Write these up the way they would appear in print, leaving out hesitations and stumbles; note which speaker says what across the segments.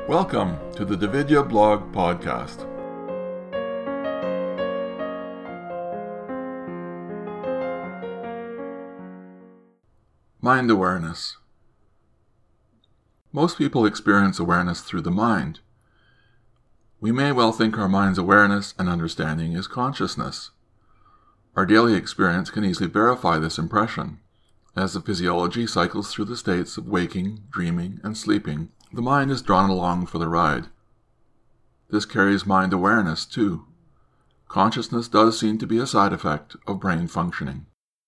Speaker 1: Welcome to the Davidya Blog Podcast. Mind awareness. Most people experience awareness through the mind. We may well think our mind's awareness and understanding is consciousness. Our daily experience can easily verify this impression. As the physiology cycles through the states of waking, dreaming, and sleeping, the mind is drawn along for the ride. This carries mind awareness too. Consciousness does seem to be a side effect of brain functioning.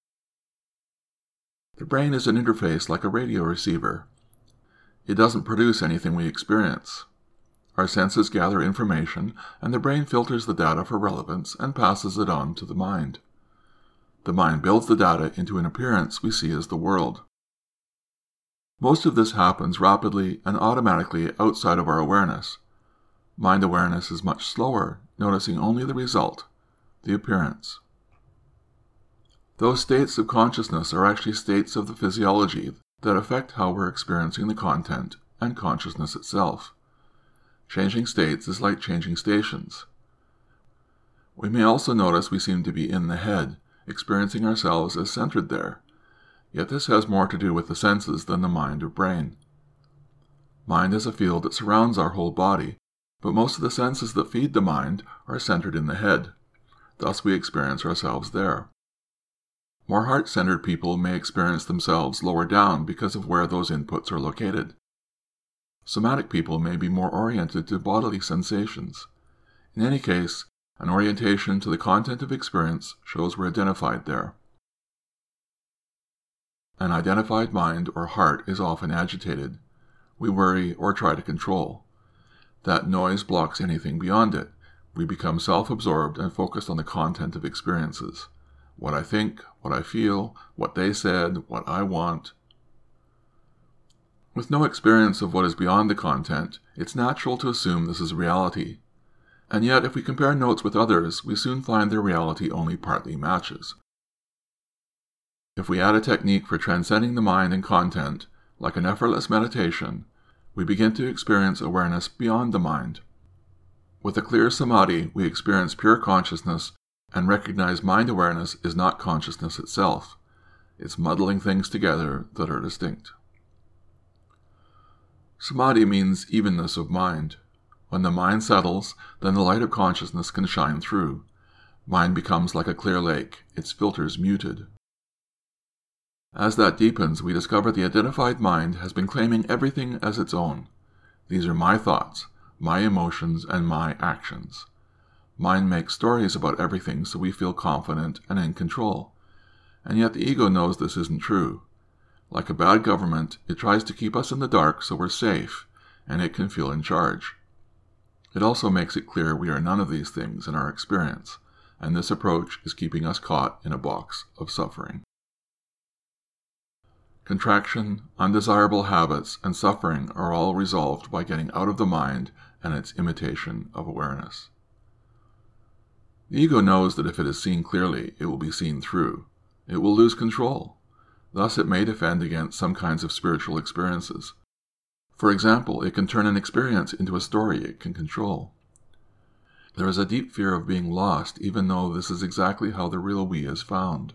Speaker 1: The brain is an interface like a radio receiver. It doesn't produce anything we experience. Our senses gather information, and the brain filters the data for relevance and passes it on to the mind. The mind builds the data into an appearance we see as the world. Most of this happens rapidly and automatically outside of our awareness. Mind awareness is much slower, noticing only the result, the appearance. Those states of consciousness are actually states of the physiology that affect how we're experiencing the content and consciousness itself. Changing states is like changing stations. We may also notice we seem to be in the head, experiencing ourselves as centered there. Yet this has more to do with the senses than the mind or brain. Mind is a field that surrounds our whole body, but most of the senses that feed the mind are centered in the head. Thus we experience ourselves there. More heart-centered people may experience themselves lower down because of where those inputs are located. Somatic people may be more oriented to bodily sensations. In any case, an orientation to the content of experience shows we're identified there. An identified mind or heart is often agitated. We worry or try to control. That noise blocks anything beyond it. We become self-absorbed and focused on the content of experiences. What I think, what I feel, what they said, what I want. With no experience of what is beyond the content, it's natural to assume this is reality. And yet, if we compare notes with others, we soon find their reality only partly matches. If we add a technique for transcending the mind and content, like an effortless meditation, we begin to experience awareness beyond the mind. With a clear samadhi, we experience pure consciousness and recognize mind awareness is not consciousness itself. It's muddling things together that are distinct. Samadhi means evenness of mind. When the mind settles, then the light of consciousness can shine through. Mind becomes like a clear lake, its filters muted. As that deepens, we discover the identified mind has been claiming everything as its own. These are my thoughts, my emotions, and my actions. Mind makes stories about everything so we feel confident and in control. And yet the ego knows this isn't true. Like a bad government, it tries to keep us in the dark so we're safe, and it can feel in charge. It also makes it clear we are none of these things in our experience, and this approach is keeping us caught in a box of suffering. Contraction, undesirable habits, and suffering are all resolved by getting out of the mind and its imitation of awareness. The ego knows that if it is seen clearly, it will be seen through. It will lose control. Thus it may defend against some kinds of spiritual experiences. For example, it can turn an experience into a story it can control. There is a deep fear of being lost, even though this is exactly how the real we is found.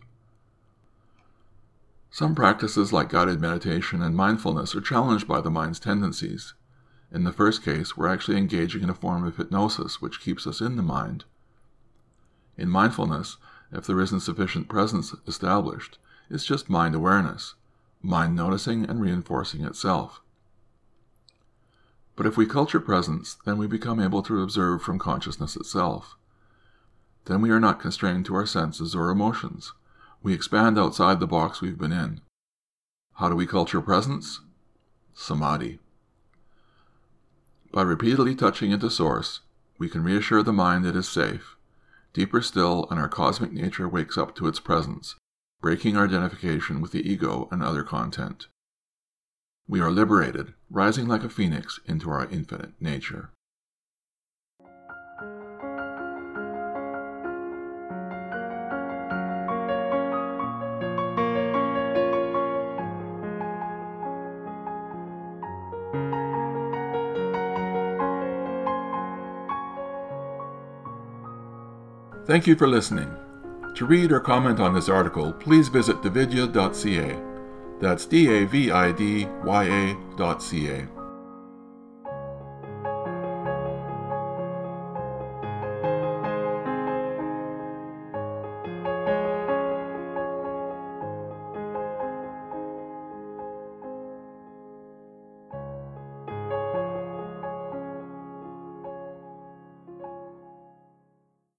Speaker 1: Some practices like guided meditation and mindfulness are challenged by the mind's tendencies. In the first case, we're actually engaging in a form of hypnosis which keeps us in the mind. In mindfulness, if there isn't sufficient presence established, it's just mind awareness, mind noticing and reinforcing itself. But if we culture presence, then we become able to observe from consciousness itself. Then we are not constrained to our senses or emotions. We expand outside the box we've been in. How do we culture presence? Samadhi. By repeatedly touching into Source, we can reassure the mind it is safe. Deeper still, and our cosmic nature wakes up to its presence, breaking our identification with the ego and other content. We are liberated, rising like a phoenix into our infinite nature. Thank you for listening. To read or comment on this article, please visit davidya.ca. That's davidya.ca.